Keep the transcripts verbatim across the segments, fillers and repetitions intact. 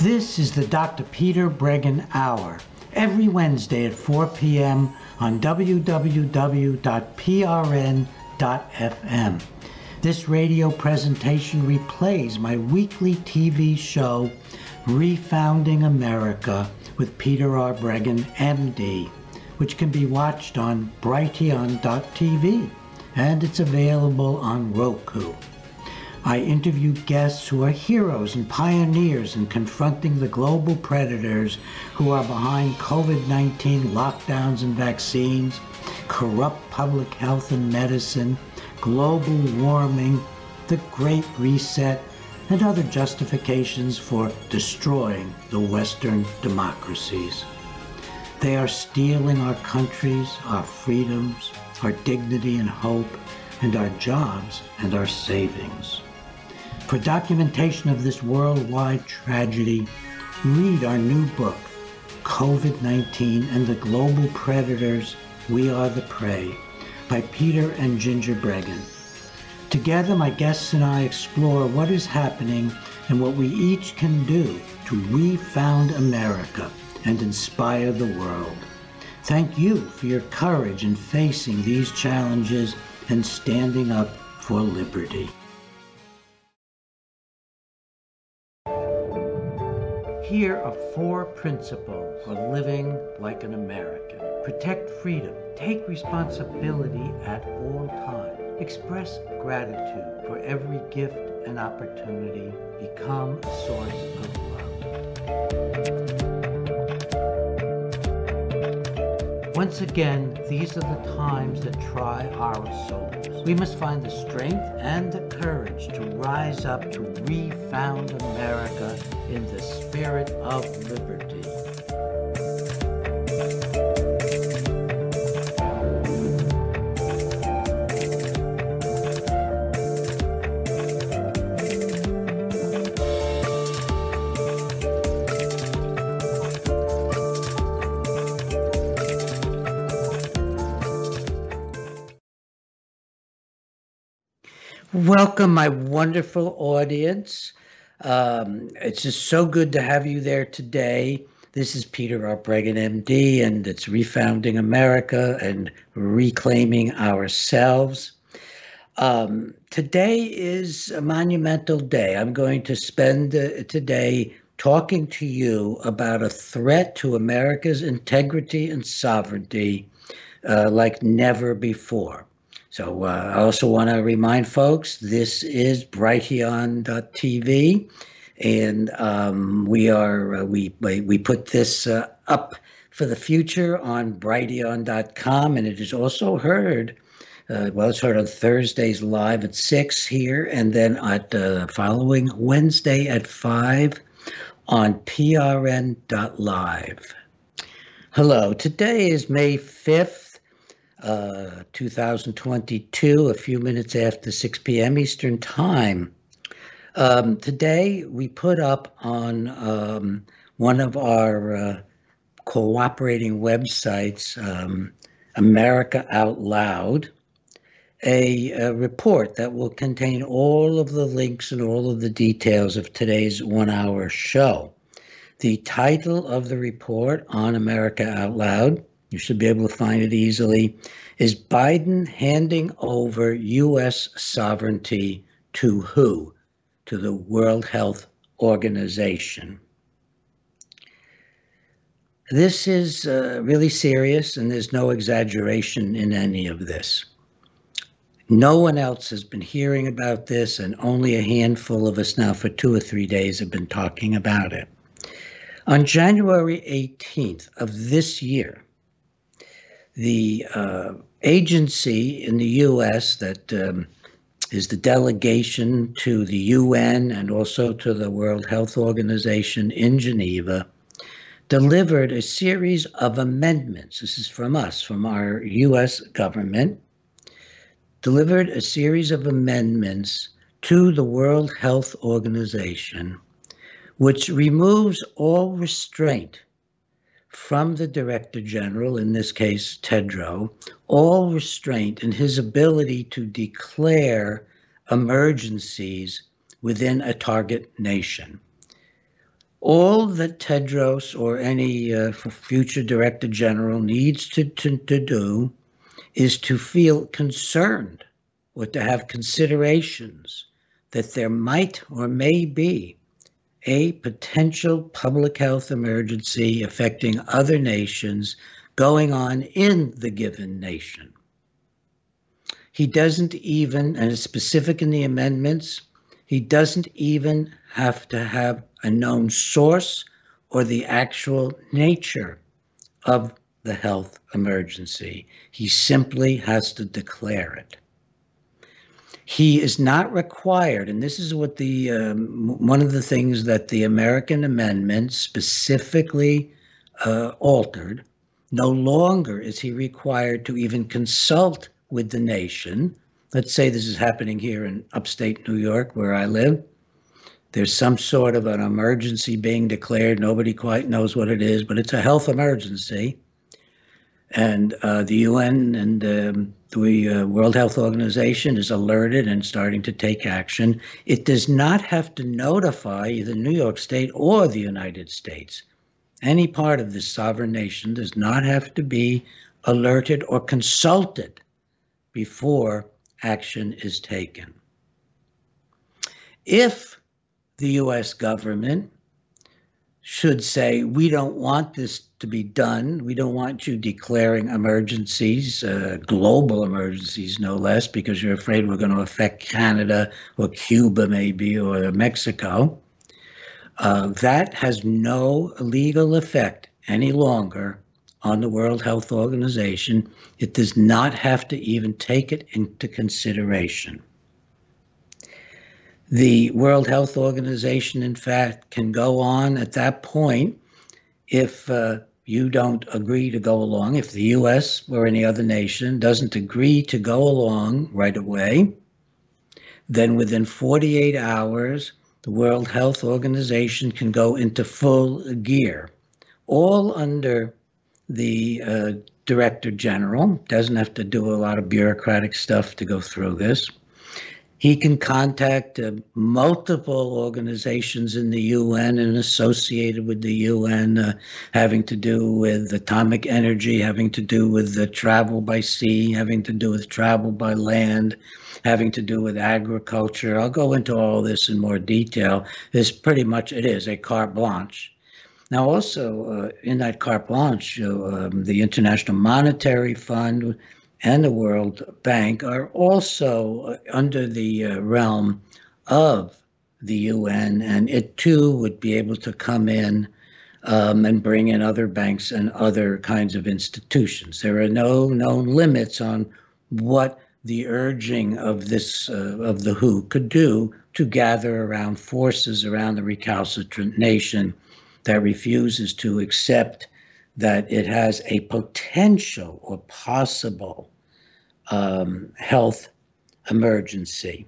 This is the Doctor Peter Breggin Hour, every Wednesday at four p m on w w w dot p r n dot f m. This radio presentation replays my weekly T V show, Refounding America with Peter R. Breggin, M D, which can be watched on brighteon dot t v, and it's available on Roku. I interview guests who are heroes and pioneers in confronting the global predators who are behind COVID nineteen lockdowns and vaccines, corrupt public health and medicine, global warming, the Great Reset, and other justifications for destroying the Western democracies. They are stealing our countries, our freedoms, our dignity and hope, and our jobs and our savings. For documentation of this worldwide tragedy, read our new book, COVID nineteen and the Global Predators, We Are the Prey, by Peter and Ginger Breggin. Together, my guests and I explore what is happening and what we each can do to refound America and inspire the world. Thank you for your courage in facing these challenges and standing up for liberty. Here are four principles for living like an American. Protect freedom. Take responsibility at all times. Express gratitude for every gift and opportunity. Become a source of love. Once again, these are the times that try our souls. We must find the strength and the courage to rise up to refound America in the spirit of liberty. Welcome, my wonderful audience. Um, it's just so good to have you there today. This is Peter R. Breggin, M D, and it's Refounding America and Reclaiming Ourselves. Um, today is a monumental day. I'm going to spend uh, today talking to you about a threat to America's integrity and sovereignty uh, like never before. So uh, I also want to remind folks, this is brighteon dot t v, and um, we are uh, we we put this uh, up for the future on brighteon dot com, and it is also heard. Uh, well, it's heard on Thursdays live at six here, and then at uh, following Wednesday at five on p r n dot live. Hello, today is May fifth. Uh, two thousand twenty-two, a few minutes after six p m Eastern Time. Um, today, we put up on um, one of our uh, cooperating websites, um, America Out Loud, a, a report that will contain all of the links and all of the details of today's one-hour show. The title of the report on America Out Loud, you should be able to find it easily, is Biden handing over U S sovereignty to who? To the World Health Organization. This is uh, really serious, and there's no exaggeration in any of this. No one else has been hearing about this, and only a handful of us now for two or three days have been talking about it. On January eighteenth of this year, the uh, agency in the U S that um, is the delegation to the U N and also to the World Health Organization in Geneva delivered a series of amendments. This is from us, from our U S government, delivered a series of amendments to the World Health Organization, which removes all restraint from the Director General, in this case Tedros, all restraint in his ability to declare emergencies within a target nation. All that Tedros or any uh, future director general needs to, to, to do is to feel concerned or to have considerations that there might or may be a potential public health emergency affecting other nations going on in the given nation. He doesn't even, and it's specific in the amendments, he doesn't even have to have a known source or the actual nature of the health emergency. He simply has to declare it. He is not required, and this is what the um, one of the things that the American amendment specifically uh, altered. No longer is he required to even consult with the nation. Let's say this is happening here in upstate New York, where I live. There's some sort of an emergency being declared. Nobody quite knows what it is, but it's a health emergency. And uh, the U N and um, the uh, World Health Organization is alerted and starting to take action. It does not have to notify either New York State or the United States. Any part of this sovereign nation does not have to be alerted or consulted before action is taken. If the U S government should say, we don't want this to be done, we don't want you declaring emergencies, uh, global emergencies no less, because you're afraid we're going to affect Canada or Cuba maybe or Mexico, uh, that has no legal effect any longer on the World Health Organization. It does not have to even take it into consideration. The World Health Organization, in fact, can go on at that point if uh, you don't agree to go along. If the U S or any other nation doesn't agree to go along right away, then within forty-eight hours, the World Health Organization can go into full gear, all under the uh, Director General. Doesn't have to do a lot of bureaucratic stuff to go through this. He can contact uh, multiple organizations in the U N and associated with the U N, uh, having to do with atomic energy, having to do with the travel by sea, having to do with travel by land, having to do with agriculture. I'll go into all this in more detail. It's pretty much, it is a carte blanche. Now, also uh, in that carte blanche, uh, um, the International Monetary Fund and the World Bank are also under the uh, realm of the U N, and it too would be able to come in um, and bring in other banks and other kinds of institutions. There are no known limits on what the urging of this uh, of the W H O could do to gather around forces around the recalcitrant nation that refuses to accept that it has a potential or possible um, health emergency.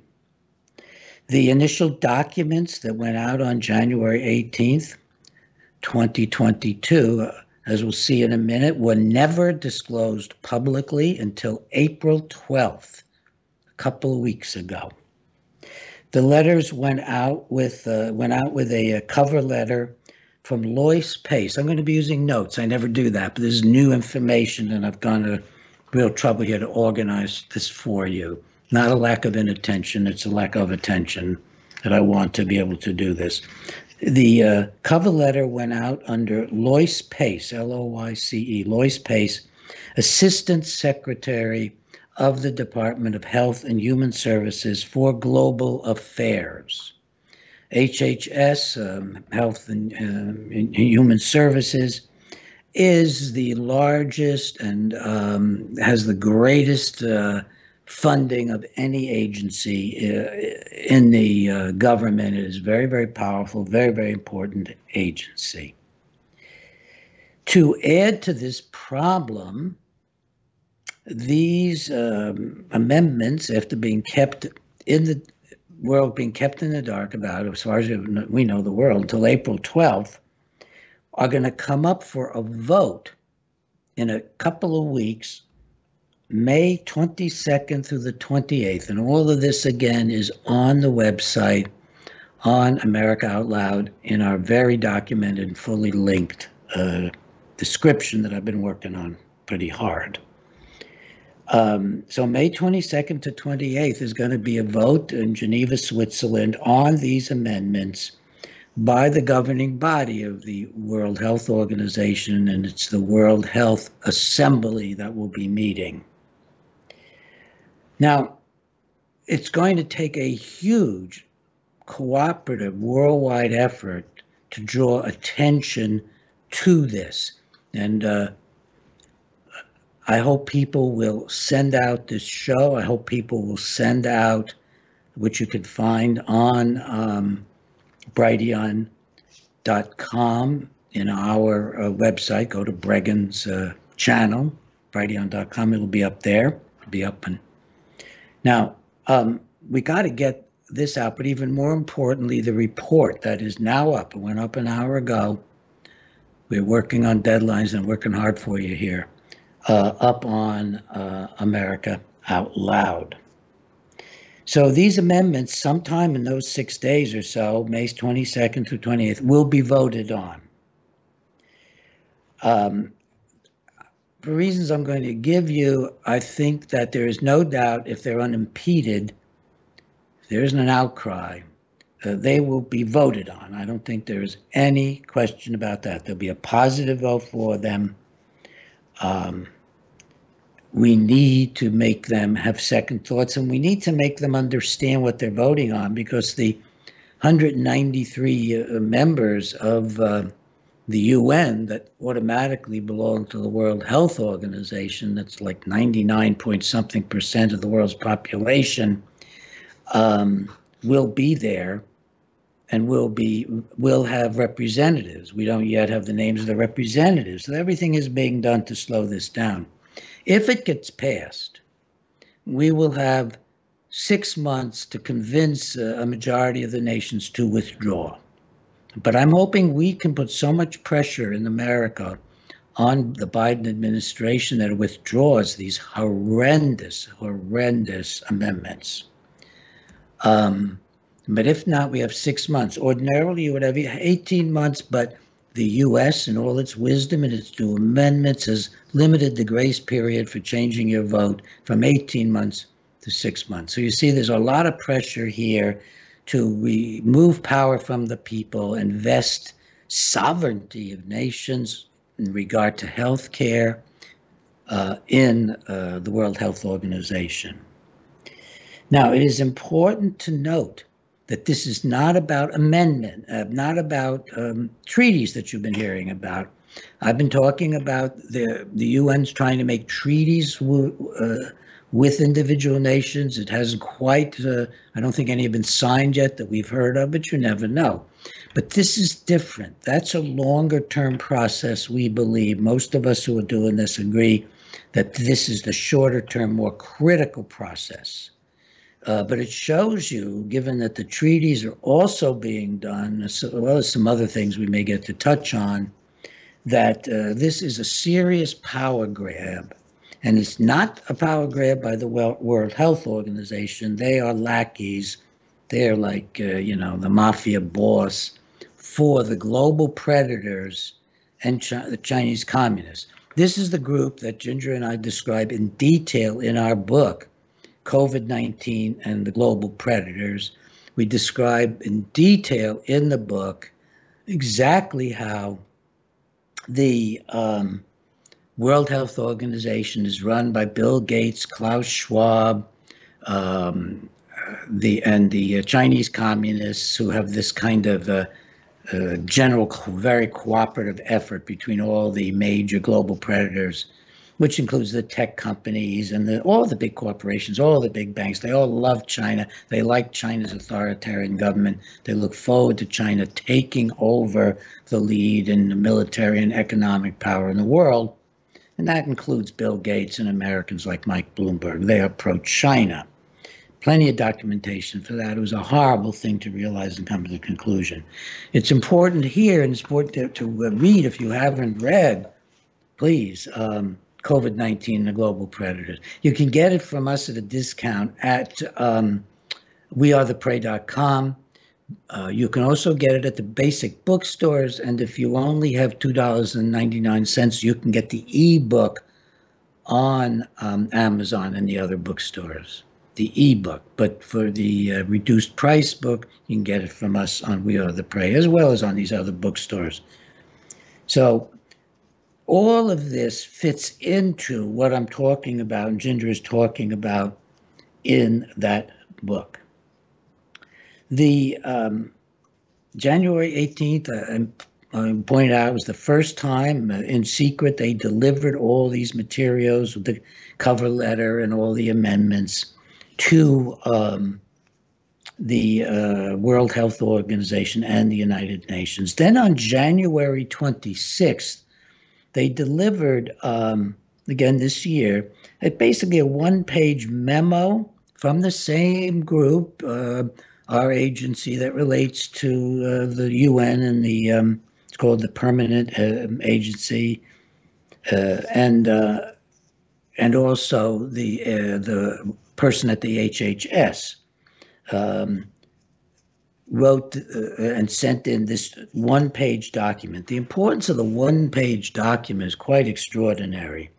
The initial documents that went out on January eighteenth, twenty twenty-two, as we'll see in a minute, were never disclosed publicly until April twelfth, a couple of weeks ago. The letters went out with uh, went out with a, a cover letter from Lois Pace. I'm going to be using notes. I never do that, but this is new information, and I've gone to real trouble here to organize this for you. Not a lack of inattention, it's a lack of attention that I want to be able to do this. The uh, cover letter went out under Lois Pace, L O Y C E, Lois Pace, Assistant Secretary of the Department of Health and Human Services for Global Affairs. H H S, um, Health and, uh, and Human Services, is the largest and um, has the greatest uh, funding of any agency uh, in the uh, government. It is very, very powerful, very, very important agency. To add to this problem, these um, amendments, after being kept in the world, being kept in the dark about, as far as we know the world, until April twelfth, are going to come up for a vote in a couple of weeks, May twenty-second through the twenty-eighth. And all of this, again, is on the website on America Out Loud in our very documented, fully linked uh, description that I've been working on pretty hard. Um, so May twenty-second to twenty-eighth is going to be a vote in Geneva, Switzerland on these amendments by the governing body of the World Health Organization, and it's the World Health Assembly that will be meeting. Now, it's going to take a huge cooperative worldwide effort to draw attention to this. And uh, I hope people will send out this show. I hope people will send out, which you can find on um, Brighteon dot com in our uh, website. Go to Bregan's uh, channel, Brighteon dot com. It'll be up there. It'll be up. And now um, we got to get this out, but even more importantly, the report that is now up. It went up an hour ago. We're working on deadlines and working hard for you here. Uh, up on uh, America Out Loud. So these amendments, sometime in those six days or so, May twenty-second through twenty-eighth, will be voted on. Um, for reasons I'm going to give you, I think that there is no doubt if they're unimpeded, if there isn't an outcry, uh, they will be voted on. I don't think there is any question about that. There'll be a positive vote for them. Um, we need to make them have second thoughts, and we need to make them understand what they're voting on, because the one hundred ninety-three uh, members of uh, the U N that automatically belong to the World Health Organization, that's like ninety-nine point something percent of the world's population, um, will be there and will be will have representatives. We don't yet have the names of the representatives. So everything is being done to slow this down. If it gets passed, we will have six months to convince uh, a majority of the nations to withdraw. But I'm hoping we can put so much pressure in America on the Biden administration that it withdraws these horrendous, horrendous amendments. Um, But if not, we have six months. Ordinarily, you would have eighteen months, but the U S, in all its wisdom and its new amendments, has limited the grace period for changing your vote from eighteen months to six months. So you see, there's a lot of pressure here to remove power from the people, invest sovereignty of nations in regard to health care uh, in uh, the World Health Organization. Now, it is important to note that this is not about amendment, uh, not about um, treaties that you've been hearing about. I've been talking about the, the U N's trying to make treaties w uh, with individual nations. It hasn't quite, uh, I don't think any have been signed yet that we've heard of, but you never know. But this is different. That's a longer term process, we believe. Most of us who are doing this agree that this is the shorter term, more critical process. Uh, but it shows you, given that the treaties are also being done, as well as some other things we may get to touch on, that uh, this is a serious power grab. And it's not a power grab by the World Health Organization. They are lackeys. They're like, uh, you know, the mafia boss for the global predators and Chi- the Chinese communists. This is the group that Ginger and I describe in detail in our book, COVID nineteen and the Global Predators. We describe in detail in the book exactly how the um, World Health Organization is run by Bill Gates, Klaus Schwab, um, the and the uh, Chinese communists, who have this kind of uh, uh, general, very cooperative effort between all the major global predators, which includes the tech companies and the, all the big corporations, all the big banks. They all love China. They like China's authoritarian government. They look forward to China taking over the lead in the military and economic power in the world. And that includes Bill Gates and Americans like Mike Bloomberg. They are pro-China. Plenty of documentation for that. It was a horrible thing to realize and come to the conclusion. It's important here, and it's important to, to read if you haven't read, please, um, COVID nineteen, the Global Predators. You can get it from us at a discount at um, we are the prey dot com. Uh, you can also get it at the basic bookstores, and if you only have two dollars and ninety-nine cents, you can get the ebook on um, Amazon and the other bookstores, the ebook. But for the uh, reduced price book, you can get it from us on We Are the Prey, as well as on these other bookstores. So all of this fits into what I'm talking about, and Ginger is talking about in that book. The um, January eighteenth, uh, I point out, was the first time uh, in secret they delivered all these materials with the cover letter and all the amendments to um, the uh, World Health Organization and the United Nations. Then on January twenty-sixth, they delivered, um, again this year, a, basically a one-page memo from the same group, uh, our agency that relates to uh, the U N and the, um, it's called the Permanent uh, Agency, uh, and uh, and also the uh, the person at the H H S um, wrote uh, and sent in this one-page document. The importance of the one-page document is quite extraordinary.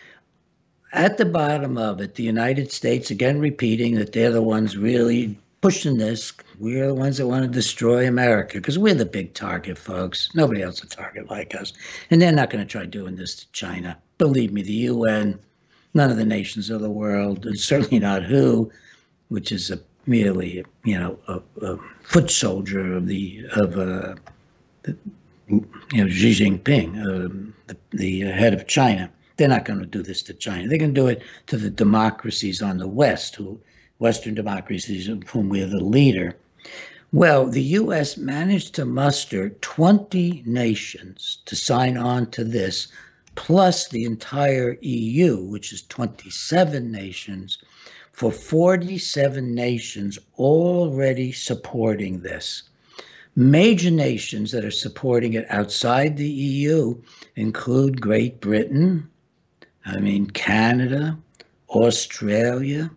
At the bottom of it, the United States, again repeating that they're the ones really pushing this. We're the ones that want to destroy America because we're the big target, folks. Nobody else is a target like us. And they're not going to try doing this to China. Believe me, the U N, none of the nations of the world, and certainly not W H O, which is a merely, you know, a, a foot soldier of the of uh, the, you know, Xi Jinping, um, the, the head of China. They're not going to do this to China. They're going to do it to the democracies on the West, who Western democracies of whom we're the leader. Well, the U S managed to muster twenty nations to sign on to this, plus the entire E U, which is twenty-seven nations, for forty-seven nations already supporting this. Major nations that are supporting it outside the E U include Great Britain, I mean Canada, Australia,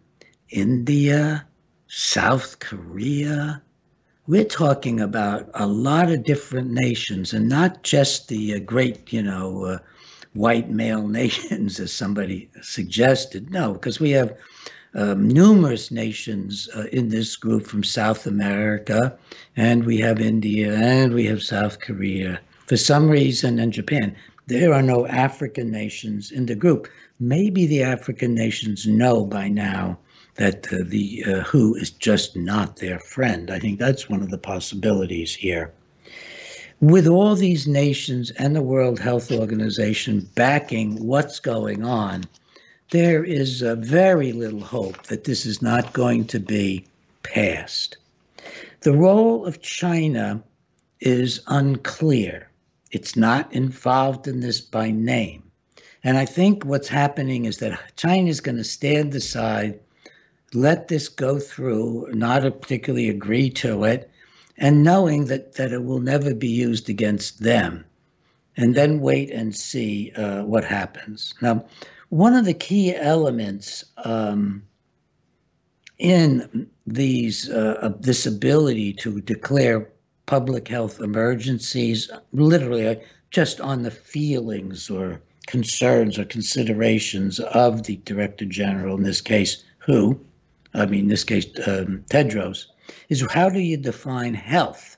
India, South Korea. We're talking about a lot of different nations, and not just the uh, great, you know, uh, white male nations, as somebody suggested. No, because we have um, numerous nations uh, in this group from South America, and we have India, and we have South Korea. For some reason, and Japan, there are no African nations in the group. Maybe the African nations know by now that uh, the uh, W H O is just not their friend. I think that's one of the possibilities here. With all these nations and the World Health Organization backing what's going on, there is uh, very little hope that this is not going to be passed. The role of China is unclear. It's not involved in this by name. And I think what's happening is that China is going to stand aside, let this go through, not particularly agree to it, and knowing that, that it will never be used against them, and then wait and see uh, what happens. Now, one of the key elements um, in these uh, of this ability to declare public health emergencies, literally just on the feelings or concerns or considerations of the Director General, in this case, W H O, I mean, in this case, um, Tedros, is how do you define health?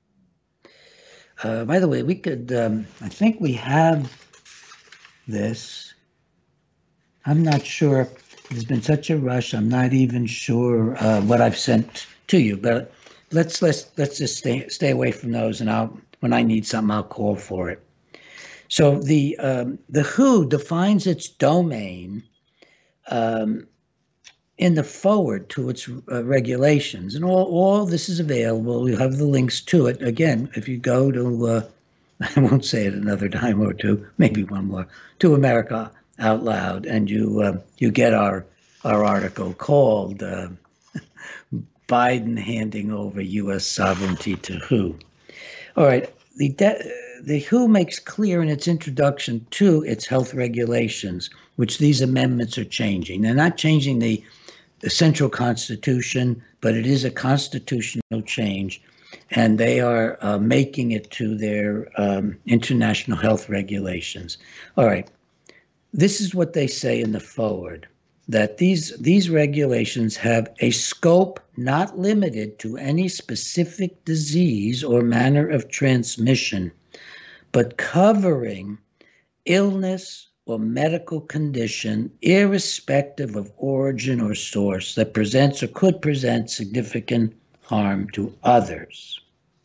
Uh, by the way, we could, um, I think we have this. I'm not sure. There's been such a rush. I'm not even sure uh, what I've sent to you, but let's let's let's just stay stay away from those. And I'll when I need something, I'll call for it. So the um, the W H O defines its domain um, in the forward to its uh, regulations, and all all this is available. You have the links to it. Again, if you go to, uh, I won't say it another time or two, maybe one more, to America Out Loud, and you uh, you get our our article called uh, Biden handing over U S sovereignty to W H O. All right, the the W H O makes clear in its introduction to its health regulations, which these amendments are changing. They're not changing the, the central constitution, but it is a constitutional change. and they are uh, making it to their um, international health regulations. All right, this is what they say in the forward, that these, these regulations have a scope not limited to any specific disease or manner of transmission, but covering illness or medical condition, irrespective of origin or source, that presents or could present significant harm to others.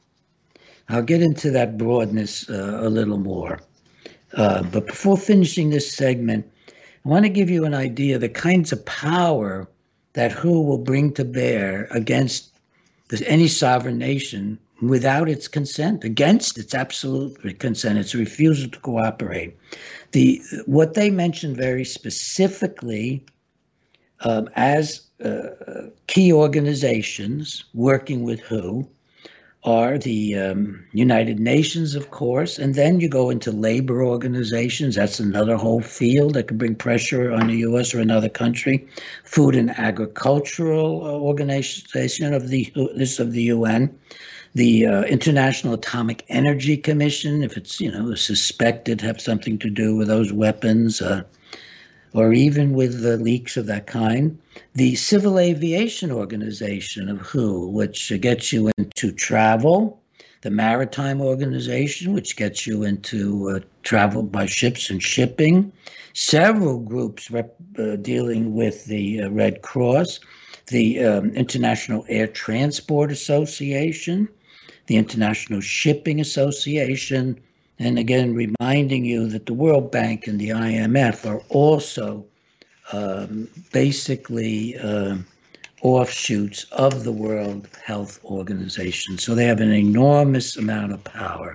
I'll get into that broadness uh, a little more. Uh, but before finishing this segment, I want to give you an idea of the kinds of power that W H O will bring to bear against this, any sovereign nation without its consent, against its absolute consent, its refusal to cooperate. The what they mention very specifically um, as uh, key organizations working with W H O are the um, United Nations, of course, and then you go into labor organizations. That's another whole field that could bring pressure on the U S or another country. Food and Agricultural Organization of the this of the U N. The uh, International Atomic Energy Commission, if it's, you know, suspected to have something to do with those weapons, uh, or even with uh, leaks of that kind. The Civil Aviation Organization of W H O, which gets you into travel. The Maritime Organization, which gets you into uh, travel by ships and shipping. Several groups rep, uh, dealing with the uh, Red Cross. The um, International Air Transport Association, the International Shipping Association, and again, reminding you that the World Bank and the I M F are also um, basically uh, offshoots of the World Health Organization. So they have an enormous amount of power.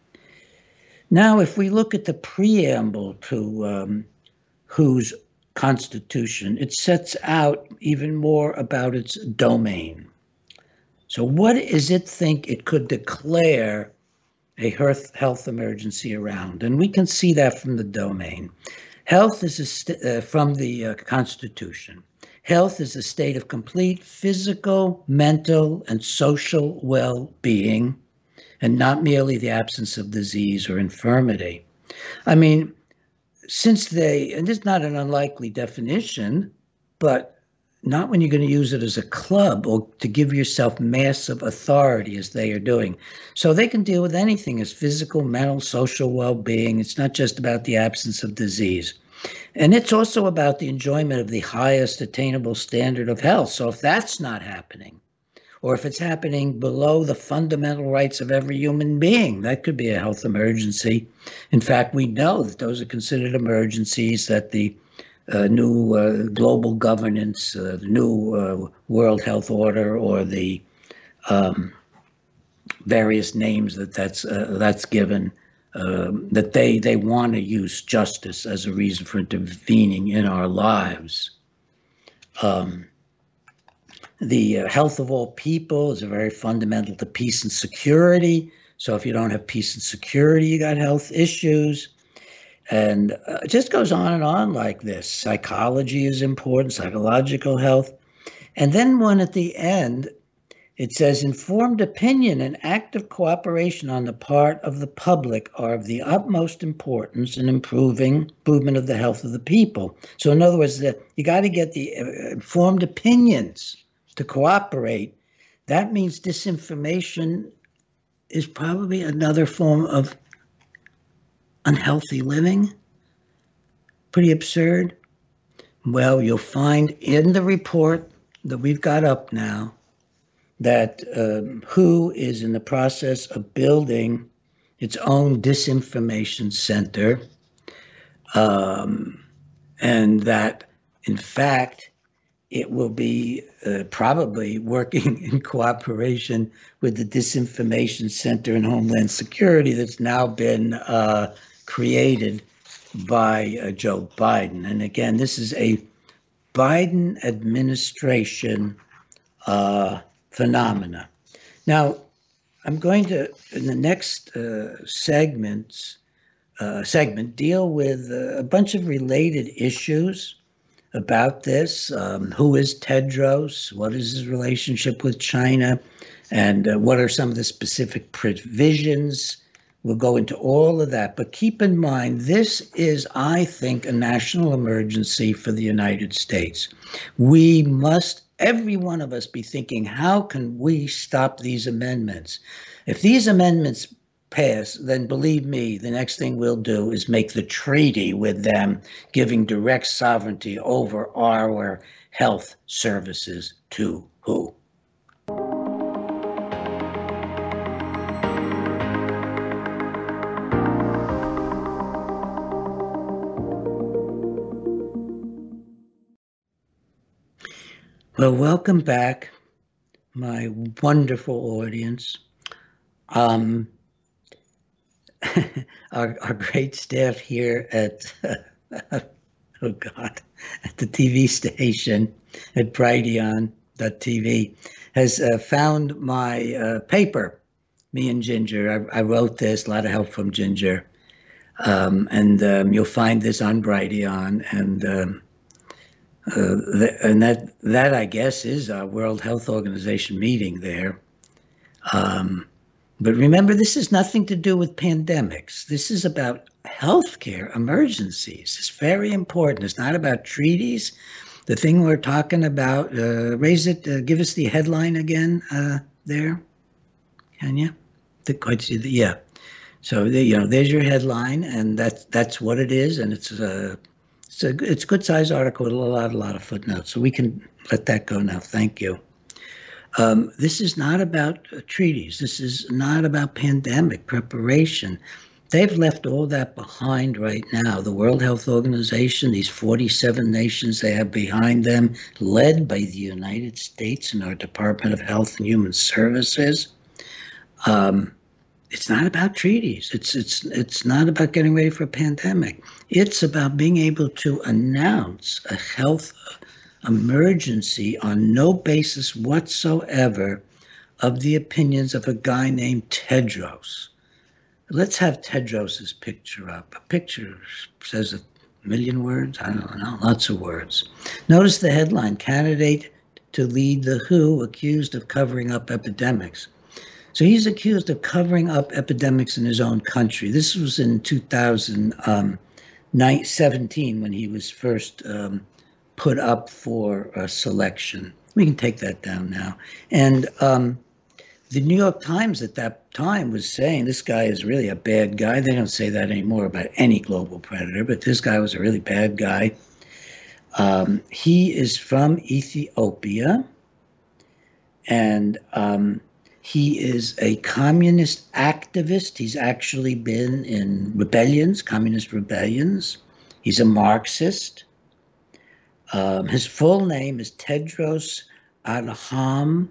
Now, if we look at the preamble to um, W H O's Constitution, it sets out even more about its domain. So what does it think it could declare a health emergency around? And we can see that from the domain. Health is a st- uh, from the uh, Constitution. Health is a state of complete physical, mental, and social well-being, and not merely the absence of disease or infirmity. I mean, since they, and this is not an unlikely definition, but not when you're going to use it as a club or to give yourself massive authority as they are doing. So they can deal with anything as physical, mental, social well-being. It's not just about the absence of disease. And it's also about the enjoyment of the highest attainable standard of health. So if that's not happening, or if it's happening below the fundamental rights of every human being, that could be a health emergency. In fact, we know that those are considered emergencies, that the Uh, new uh, global governance, uh, the new uh, World Health Order, or the um, various names that that's uh, that's given, um, that they they want to use justice as a reason for intervening in our lives. Um, the uh, health of all people is very fundamental to peace and security. So if you don't have peace and security, you got health issues. And uh, it just goes on and on like this. Psychology is important, psychological health. And then one at the end, it says, informed opinion and active cooperation on the part of the public are of the utmost importance in improving improvement of the health of the people. So in other words, the, you got to get the uh, informed opinions to cooperate. That means disinformation is probably another form of unhealthy living. Pretty absurd. Well, you'll find in the report that we've got up now that um, W H O is in the process of building its own disinformation center, um, and that, in fact, it will be uh, probably working in cooperation with the Disinformation Center in Homeland Security that's now been uh, created by uh, Joe Biden. And again, this is a Biden administration uh, phenomena. Now, I'm going to, in the next uh, segments, uh, segment, deal with uh, a bunch of related issues about this. Um, who is Tedros? What is his relationship with China? and uh, what are some of the specific provisions. We'll go into all of that, but keep in mind, this is, I think, a national emergency for the United States. We must, every one of us, be thinking, how can we stop these amendments? If these amendments pass, then believe me, the next thing we'll do is make the treaty with them, giving direct sovereignty over our health services to who? Well, welcome back, my wonderful audience. Um, our, our great staff here at, uh, oh God, at the T V station at Brighteon dot T V has uh, found my uh, paper, me and Ginger. I, I wrote this, a lot of help from Ginger. Um, and um, you'll find this on Brighteon, and um, Uh, th- and that, that I guess, is our World Health Organization meeting there. Um, but remember, this has nothing to do with pandemics. This is about healthcare emergencies. It's very important. It's not about treaties. The thing we're talking about, uh, raise it, uh, give us the headline again uh, there. Can you? Didn't quite see the, yeah. So, the, you know, there's your headline, and that's, that's what it is, and it's a, It's a, it's a good size article with a lot, a lot of footnotes, so we can let that go now. Thank you. Um, this is not about uh, treaties. This is not about pandemic preparation. They've left all that behind right now. The World Health Organization, these forty-seven nations they have behind them, led by the United States and our Department of Health and Human Services. Um, It's not about treaties. It's it's it's not about getting ready for a pandemic. It's about being able to announce a health emergency on no basis whatsoever of the opinions of a guy named Tedros. Let's have Tedros's picture up. A picture says a million words. I don't know, lots of words. Notice the headline: candidate to lead the W H O accused of covering up epidemics. So he's accused of covering up epidemics in his own country. This was in two thousand seventeen when he was first um, put up for a selection. We can take that down now. And um, the New York Times at that time was saying this guy is really a bad guy. They don't say that anymore about any global predator, but this guy was a really bad guy. Um, he is from Ethiopia, and um, he is a communist activist. He's actually been in rebellions, communist rebellions. He's a Marxist. Um, his full name is Tedros Adhanom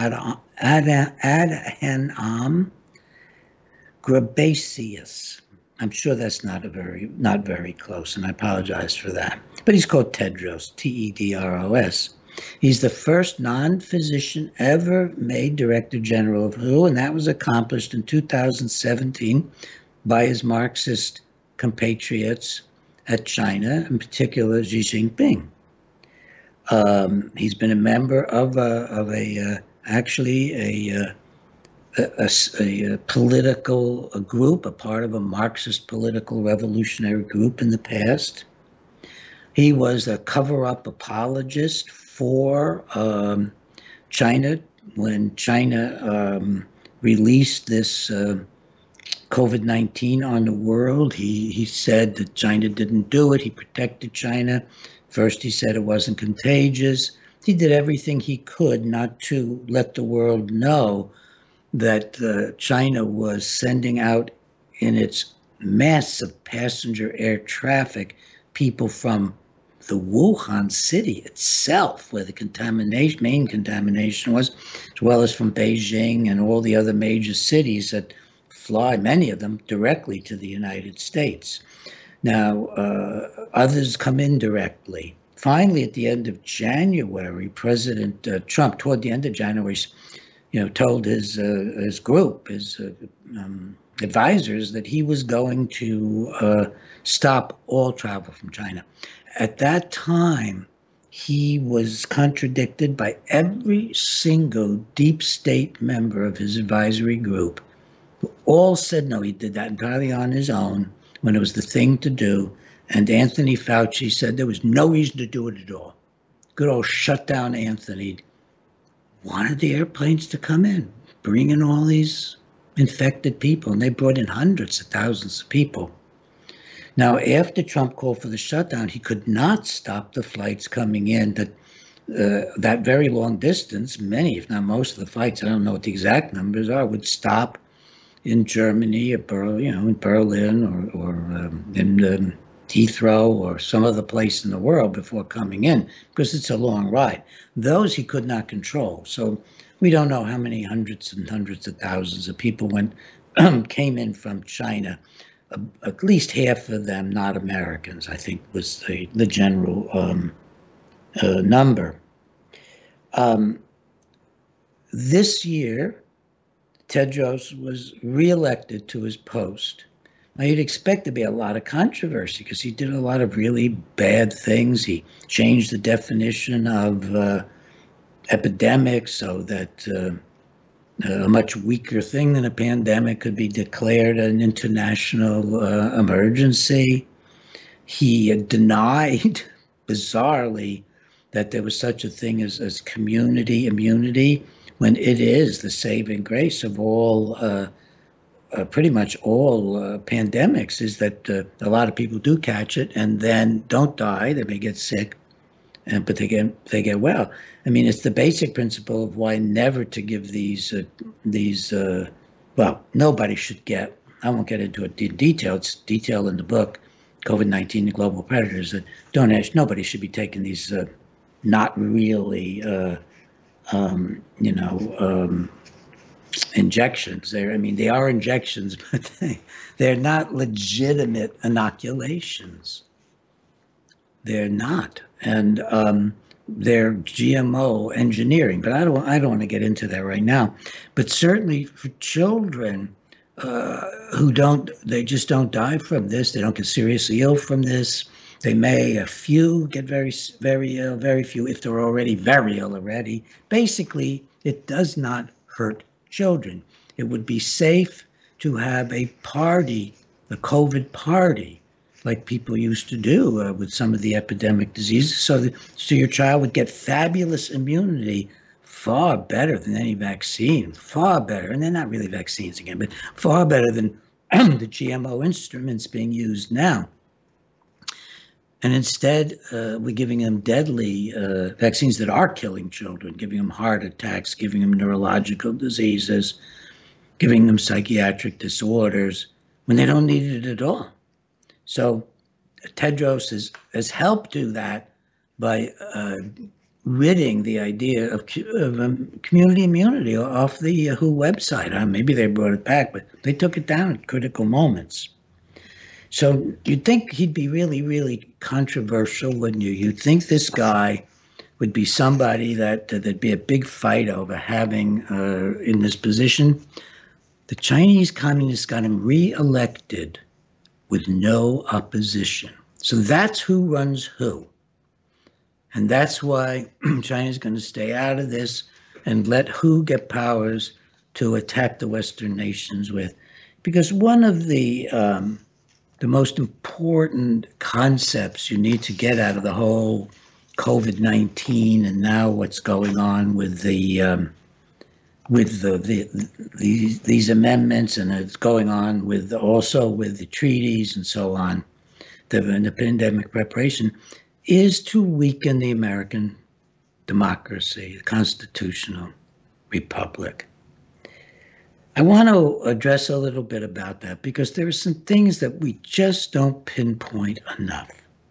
Adhanom Ghebreyesus. I'm sure that's not a very not very close, and I apologize for that. But he's called Tedros, T E D R O S. He's the first non-physician ever made Director General of W H O, and that was accomplished in two thousand seventeen by his Marxist compatriots at China, in particular Xi Jinping. Um, he's been a member of a, of a uh, actually a, a, a, a political a group, a part of a Marxist political revolutionary group in the past. He was a cover-up apologist for um, China when China um, released this uh, COVID nineteen on the world. He, he said that China didn't do it. He protected China. First, he said it wasn't contagious. He did everything he could not to let the world know that uh, China was sending out in its massive passenger air traffic people from the Wuhan city itself, where the contamination, main contamination was, as well as from Beijing and all the other major cities that fly, many of them, directly to the United States. Now, uh, others come indirectly. Finally, at the end of January, President uh, Trump, toward the end of January, you know, told his uh, his group, his uh, um, advisors, that he was going to uh, stop all travel from China. At that time, he was contradicted by every single deep state member of his advisory group, who all said no, he did that entirely on his own when it was the thing to do. And Anthony Fauci said there was no reason to do it at all. Good old shutdown Anthony wanted the airplanes to come in, bring in all these infected people, and they brought in hundreds of thousands of people. Now, after Trump called for the shutdown, he could not stop the flights coming in that uh, that very long distance. Many, if not most of the flights, I don't know what the exact numbers are, would stop in Germany or Berlin, you know, in Berlin or, or um, in um, Heathrow or some other place in the world before coming in, because it's a long ride. Those he could not control. So we don't know how many hundreds and hundreds of thousands of people went came in from China. Uh, at least half of them not Americans, I think, was the, the general um, uh, number. Um, this year, Tedros was reelected to his post. Now, you'd expect to be a lot of controversy because he did a lot of really bad things. He changed the definition of uh, epidemic so that uh, a much weaker thing than a pandemic could be declared an international uh, emergency. He denied, bizarrely, that there was such a thing as, as community immunity, when it is the saving grace of all, uh, uh, pretty much all uh, pandemics, is that uh, a lot of people do catch it and then don't die. They may get sick, and but they get they get well. I mean, it's the basic principle of why never to give these uh, these. Uh, well, nobody should get. I won't get into it in detail. It's detailed in the book, COVID nineteen: The Global Predators. That don't ask. Nobody should be taking these uh, not really, uh, um, you know, um, injections. They're. I mean, they are injections, but they they're not legitimate inoculations. They're not, and um, they're G M O engineering. But I don't. I don't want to get into that right now. But certainly for children uh, who don't, they just don't die from this. They don't get seriously ill from this. They may, a few get very, very ill. Very few, if they're already very ill already. Basically, it does not hurt children. It would be safe to have a party, a COVID party, like people used to do uh, with some of the epidemic diseases, so that so your child would get fabulous immunity, far better than any vaccine, far better. And they're not really vaccines again, but far better than the G M O instruments being used now. And instead, uh, we're giving them deadly uh, vaccines that are killing children, giving them heart attacks, giving them neurological diseases, giving them psychiatric disorders when they don't need it at all. So Tedros has, has helped do that by uh, ridding the idea of, of um, community immunity off the uh, W H O website. Uh, maybe they brought it back, but they took it down at critical moments. So you'd think he'd be really, really controversial, wouldn't you? You'd think this guy would be somebody that uh, there'd be a big fight over having uh, in this position. The Chinese communists got him re-elected with no opposition. So that's who runs who. And that's why China's going to stay out of this and let W H O get powers to attack the Western nations with. Because one of the um, the most important concepts you need to get out of the whole COVID nineteen and now what's going on with the um, with the, the, the these amendments, and it's going on with also with the treaties and so on, the, the pandemic preparation, is to weaken the American democracy, the constitutional republic. I want to address a little bit about that because there are some things that we just don't pinpoint enough.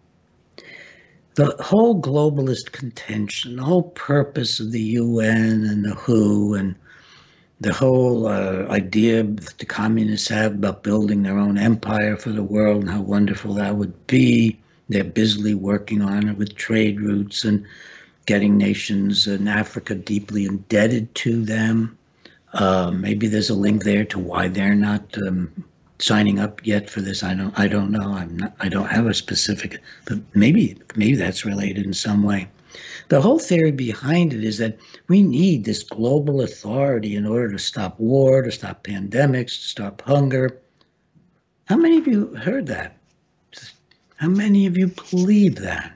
The whole globalist contention, the whole purpose of the U N and the W H O, and the whole uh, idea that the communists have about building their own empire for the world and how wonderful that would be. They're busily working on it with trade routes and getting nations in Africa deeply indebted to them. Uh, maybe there's a link there to why they're not um, signing up yet for this. I don't. I don't know. I'm not. I don't have a specific. But maybe. Maybe that's related in some way. The whole theory behind it is that we need this global authority in order to stop war, to stop pandemics, to stop hunger. How many of you heard that? How many of you believe that?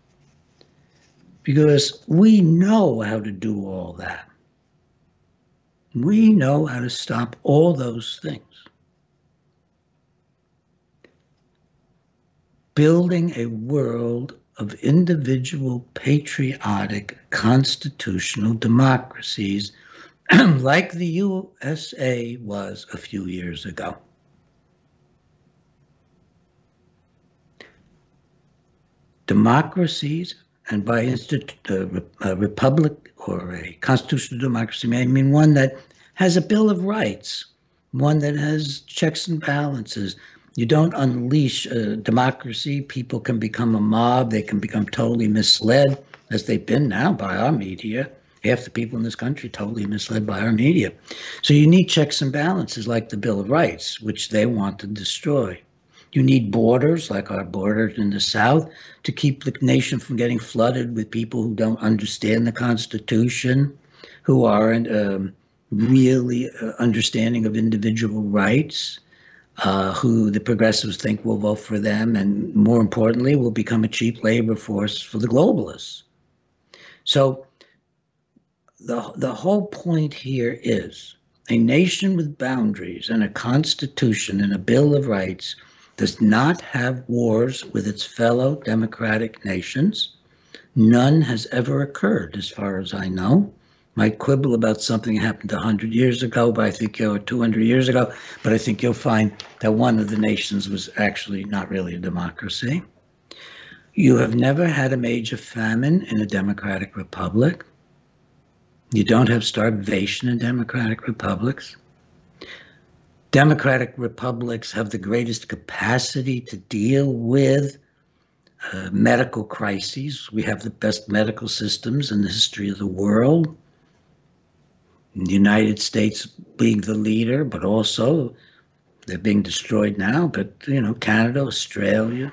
Because we know how to do all that. We know how to stop all those things. Building a world of individual, patriotic, constitutional democracies like the U S A was a few years ago. Democracies, and by institu- uh, a republic or a constitutional democracy, I mean one that has a Bill of Rights, one that has checks and balances. You don't unleash a democracy. People can become a mob. They can become totally misled, as they've been now by our media. Half the people in this country totally misled by our media. So you need checks and balances like the Bill of Rights, which they want to destroy. You need borders like our borders in the South to keep the nation from getting flooded with people who don't understand the Constitution, who aren't um, really uh, understanding of individual rights, uh, who the progressives think will vote for them, and more importantly, will become a cheap labor force for the globalists. So the, the whole point here is a nation with boundaries and a constitution and a Bill of Rights does not have wars with its fellow democratic nations. None has ever occurred, as far as I know. Might quibble about something that happened one hundred years ago, but I think, or two hundred years ago, but I think you'll find that one of the nations was actually not really a democracy. You have never had a major famine in a democratic republic. You don't have starvation in democratic republics. Democratic republics have the greatest capacity to deal with uh, medical crises. We have the best medical systems in the history of the world. The United States being the leader, but also they're being destroyed now, but, you know, Canada, Australia,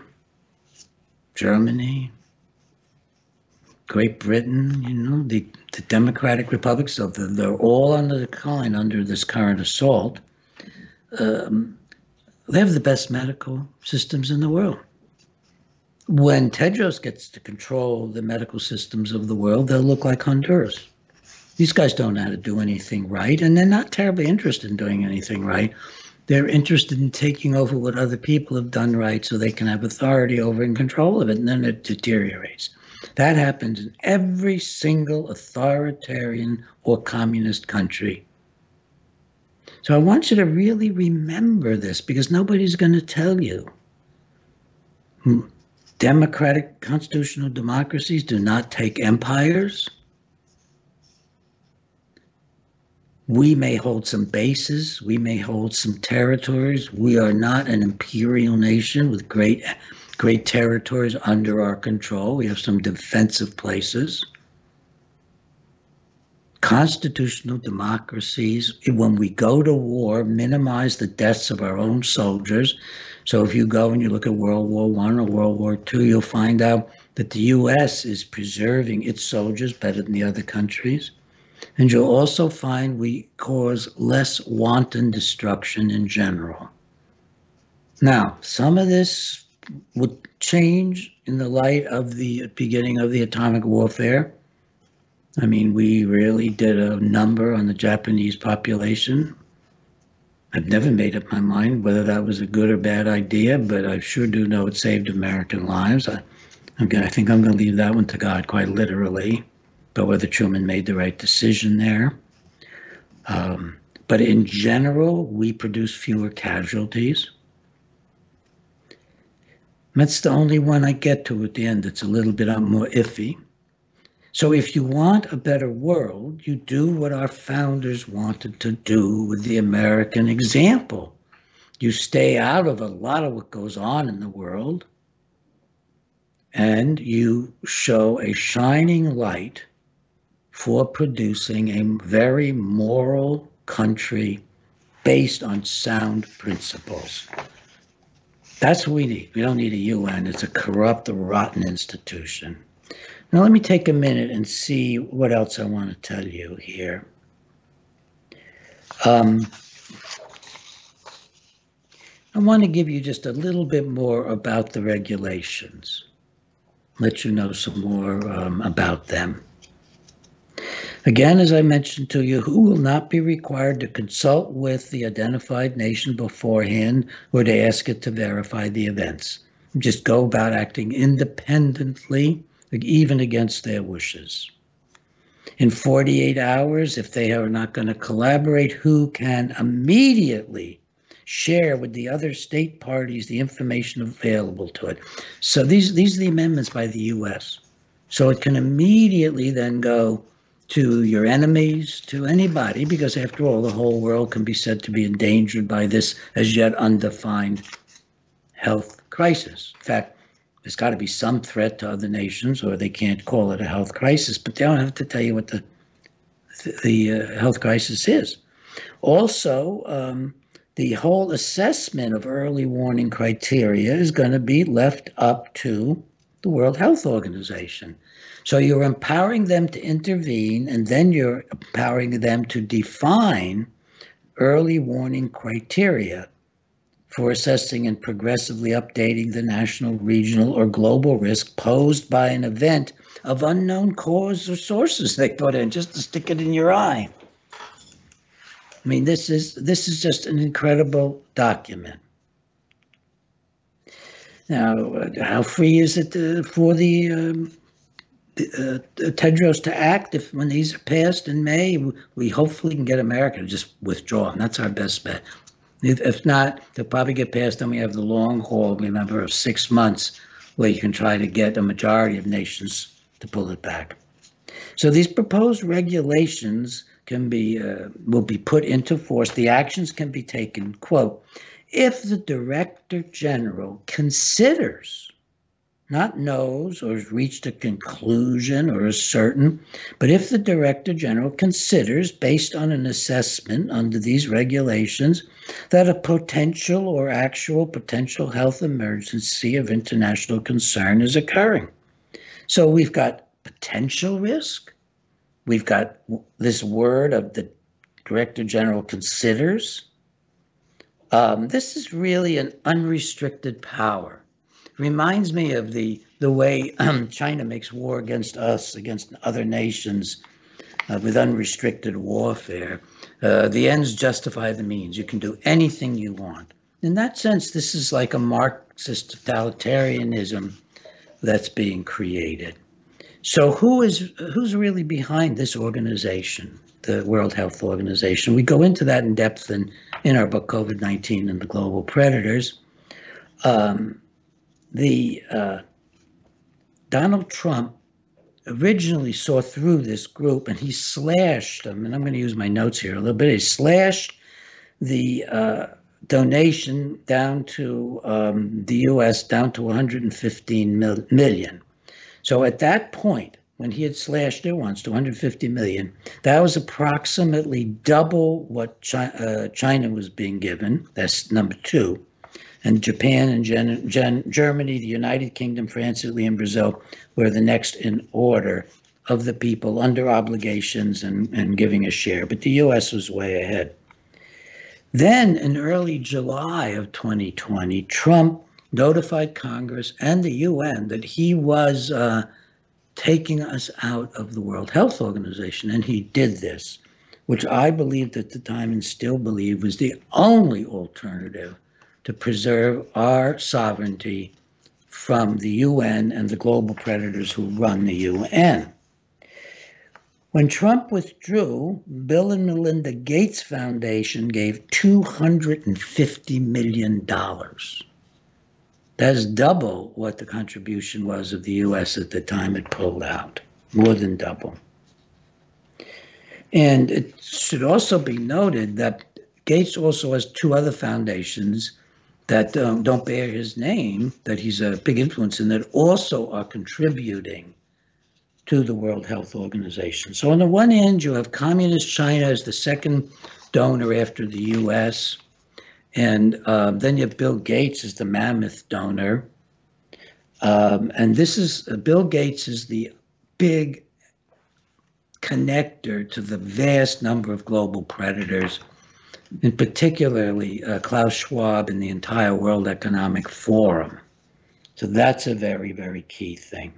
Germany, Great Britain, you know, the, the democratic republics, so they're all on the decline under this current assault. Um, they have the best medical systems in the world. When Tedros gets to control the medical systems of the world, they'll look like Honduras. These guys don't know how to do anything right, and they're not terribly interested in doing anything right. They're interested in taking over what other people have done right so they can have authority over and control of it, and then it deteriorates. That happens in every single authoritarian or communist country. So I want you to really remember this, because nobody's going to tell you. Democratic constitutional democracies do not take empires. We may hold some bases. We may hold some territories. We are not an imperial nation with great, great territories under our control. We have some defensive places. Constitutional democracies, when we go to war, minimize the deaths of our own soldiers. So if you go and you look at World War One or World War Two, you'll find out that the U S is preserving its soldiers better than the other countries. And you'll also find we cause less wanton destruction in general. Now, some of this would change in the light of the beginning of the atomic warfare. I mean, we really did a number on the Japanese population. I've never made up my mind whether that was a good or bad idea, but I sure do know it saved American lives. I, I'm gonna, I think I'm going to leave that one to God, quite literally, but whether Truman made the right decision there. Um, but in general, we produce fewer casualties. That's the only one I get to at the end that's a little bit more iffy. So if you want a better world, you do what our founders wanted to do with the American example. You stay out of a lot of what goes on in the world, and you show a shining light for producing a very moral country based on sound principles. That's what we need. We don't need a U N. It's a corrupt, rotten institution. Now, let me take a minute and see what else I want to tell you here. Um, I want to give you just a little bit more about the regulations, let you know some more um, about them. Again, as I mentioned to you, who will not be required to consult with the identified nation beforehand or to ask it to verify the events. Just go about acting independently, even against their wishes. In forty-eight hours, if they are not going to collaborate, who can immediately share with the other state parties the information available to it. So these, these are the amendments by the U S. So it can immediately then go to your enemies, to anybody, because after all, the whole world can be said to be endangered by this as yet undefined health crisis. In fact, there's got to be some threat to other nations, or they can't call it a health crisis, but they don't have to tell you what the, the uh, health crisis is. Also, um, the whole assessment of early warning criteria is going to be left up to the World Health Organization. So you're empowering them to intervene, and then you're empowering them to define early warning criteria for assessing and progressively updating the national, regional, or global risk posed by an event of unknown cause or sources they put in, just to stick it in your eye. I mean, this is this is just an incredible document. Now, how free is it to, for the um, Uh, Tedros to act if when these are passed in May? We hopefully can get America to just withdraw, and that's our best bet. If, if not, they'll probably get passed, then we have the long haul, remember, of six months where you can try to get a majority of nations to pull it back. So these proposed regulations can be uh, will be put into force. The actions can be taken, quote, if the Director General considers, not knows or has reached a conclusion or is certain, but if the Director General considers, based on an assessment under these regulations, that a potential or actual potential health emergency of international concern is occurring. So we've got potential risk. We've got this word of the Director General considers. Um, this is really an unrestricted power. Reminds me of the the way um, China makes war against us, against other nations, uh, with unrestricted warfare. Uh, the ends justify the means. You can do anything you want. In that sense, this is like a Marxist totalitarianism that's being created. So who is who's really behind this organization, the World Health Organization? We go into that in depth in, in our book, COVID nineteen and the Global Predators. Um, The uh, Donald Trump originally saw through this group, and he slashed them. And I'm going to use my notes here a little bit. He slashed the uh, donation down to um, the U S down to one hundred fifteen million. So at that point, when he had slashed it once to one hundred fifty million, that was approximately double what China, uh, China was being given. That's number two. And Japan and Gen Gen Germany, the United Kingdom, France, Italy, and Brazil were the next in order of the people under obligations and, and giving a share. But the U S was way ahead. Then in early July of twenty twenty, Trump notified Congress and the U N that he was uh, taking us out of the World Health Organization. And he did this, which I believed at the time and still believe was the only alternative to preserve our sovereignty from the U N and the global predators who run the U N. When Trump withdrew, Bill and Melinda Gates Foundation gave two hundred fifty million dollars. That's double what the contribution was of the U S at the time it pulled out, more than double. And it should also be noted that Gates also has two other foundations that um, don't bear his name, that he's a big influence in, that also are contributing to the World Health Organization. So on the one hand, you have Communist China as the second donor after the U S, and uh, then you have Bill Gates as the mammoth donor. Um, and this is, uh, Bill Gates is the big connector to the vast number of global predators, and particularly uh, Klaus Schwab and the entire World Economic Forum. So that's a very, very key thing.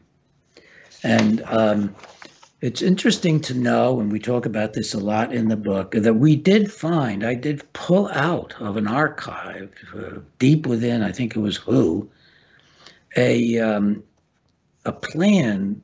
And um, it's interesting to know, and we talk about this a lot in the book, that we did find, I did pull out of an archive uh, deep within, I think it was W H O, a, um, a plan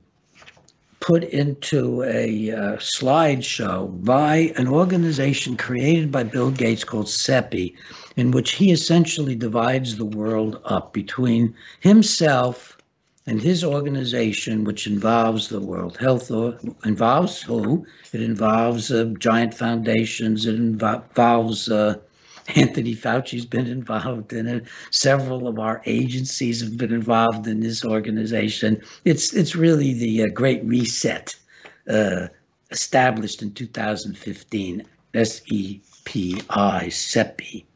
put into a uh, slideshow by an organization created by Bill Gates called CEPI, in which he essentially divides the world up between himself and his organization, which involves the World Health, or involves who? It involves uh, giant foundations. It invo involves uh, Anthony Fauci's been involved in it. Several of our agencies have been involved in this organization. It's it's really the uh, Great Reset, uh, established in two thousand fifteen. S E P I, CEPI.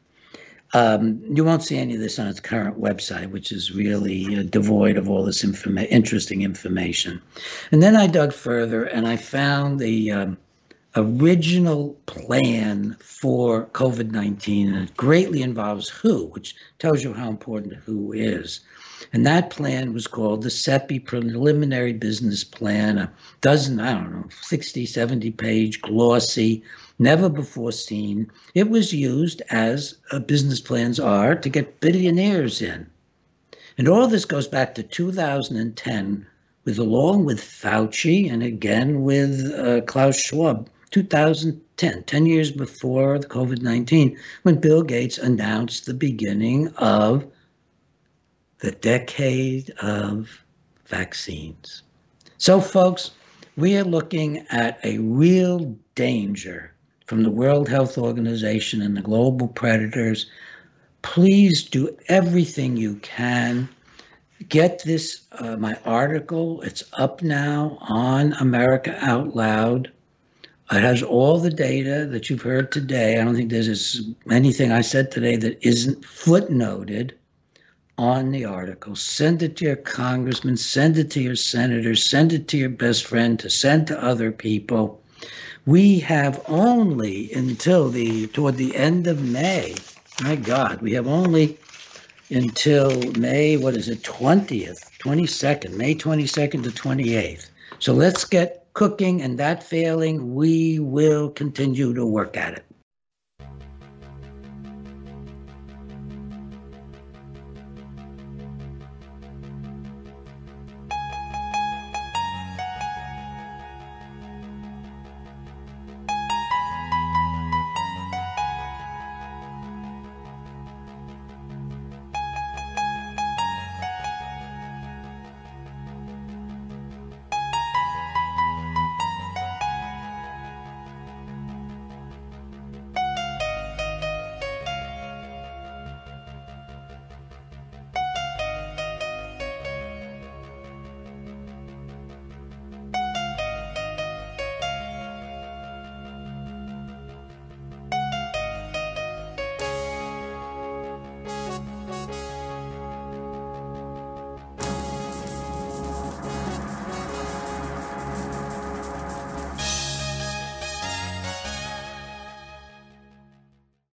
Um, you won't see any of this on its current website, which is really uh, devoid of all this informa interesting information. And then I dug further, and I found the um, original plan for COVID nineteen, and it greatly involves W H O, which tells you how important W H O is. And that plan was called the CEPI Preliminary Business Plan, a dozen, I don't know, sixty, seventy page, glossy, never before seen. It was used, as uh, business plans are, to get billionaires in. And all this goes back to two thousand ten, with along with Fauci and again with uh, Klaus Schwab, two thousand ten, ten years before the COVID nineteen, when Bill Gates announced the beginning of the decade of vaccines. So, folks, we are looking at a real danger from the World Health Organization and the global predators. Please do everything you can. Get this, uh, my article. It's up now on America Out Loud. It has all the data that you've heard today. I don't think there's anything I said today that isn't footnoted on the article. Send it to your congressman, send it to your senator, send it to your best friend, to send to other people. We have only until the, toward the end of May, my God, we have only until May, what is it, twentieth, twenty-second, May twenty-second to twenty-eighth. So let's get cooking, and that failing, we will continue to work at it.